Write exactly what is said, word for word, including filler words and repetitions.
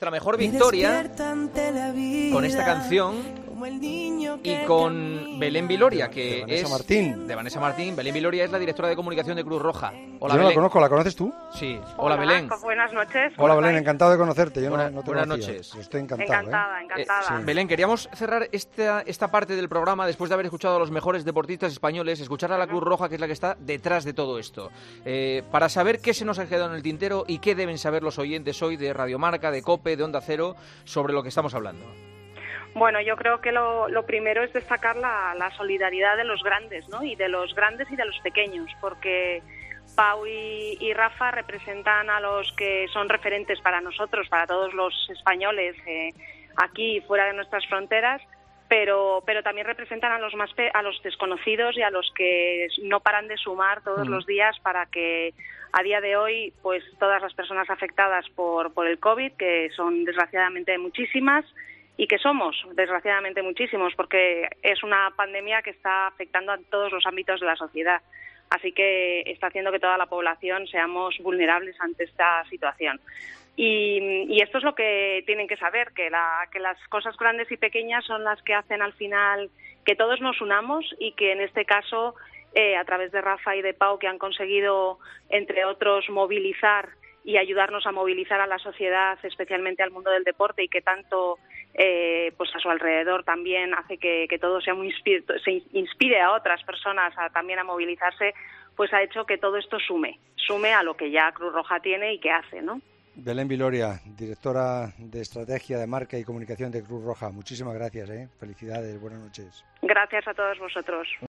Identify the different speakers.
Speaker 1: nuestra mejor victoria con esta canción y con Belén Viloria, que
Speaker 2: de Vanessa
Speaker 1: es
Speaker 2: Martín.
Speaker 1: de Vanessa Martín. Belén Viloria es la directora de comunicación de Cruz Roja. Hola,
Speaker 2: Yo no
Speaker 1: Belén.
Speaker 2: la conozco, ¿la conoces tú?
Speaker 1: Sí. Hola,
Speaker 3: Hola,
Speaker 1: Belén.
Speaker 3: buenas noches.
Speaker 2: Hola Belén, encantado de conocerte. Yo
Speaker 1: Buena-
Speaker 2: no, no te
Speaker 1: buenas
Speaker 2: conocía.
Speaker 1: noches.
Speaker 2: Estoy encantado.
Speaker 3: Encantada,
Speaker 2: ¿eh?
Speaker 3: encantada.
Speaker 1: Eh, Belén, queríamos cerrar esta, esta parte del programa después de haber escuchado a los mejores deportistas españoles, escuchar a la Cruz Roja, que es la que está detrás de todo esto, eh, para saber qué se nos ha quedado en el tintero y qué deben saber los oyentes hoy de Radio Marca, de COPE, de Onda Cero, sobre lo que estamos hablando.
Speaker 3: Bueno, yo creo que lo, lo primero es destacar la, la solidaridad de los grandes, ¿no? Y de los grandes y de los pequeños, porque Pau y, y Rafa representan a los que son referentes para nosotros, para todos los españoles, eh, aquí y fuera de nuestras fronteras, pero pero también representan a los más pe- a los desconocidos y a los que no paran de sumar todos
Speaker 1: Mm.
Speaker 3: los días para que a día de hoy pues todas las personas afectadas por por el COVID, que son desgraciadamente muchísimas y que somos desgraciadamente muchísimos, porque es una pandemia que está afectando a todos los ámbitos de la sociedad. Así que está haciendo que toda la población seamos vulnerables ante esta situación. Y, y esto es lo que tienen que saber, que, la, que las cosas grandes y pequeñas son las que hacen al final que todos nos unamos y que en este caso, eh, a través de Rafa y de Pau, que han conseguido, entre otros, movilizar y ayudarnos a movilizar a la sociedad, especialmente al mundo del deporte, y que tanto eh, pues a su alrededor también hace que, que todo sea muy inspir- se inspire a otras personas a, también a movilizarse, pues ha hecho que todo esto sume, sume a lo que ya Cruz Roja tiene y que hace, ¿no?
Speaker 2: Belén Viloria, directora de Estrategia de Marca y Comunicación de Cruz Roja. Muchísimas gracias, ¿eh? Felicidades, buenas noches.
Speaker 3: Gracias a todos vosotros.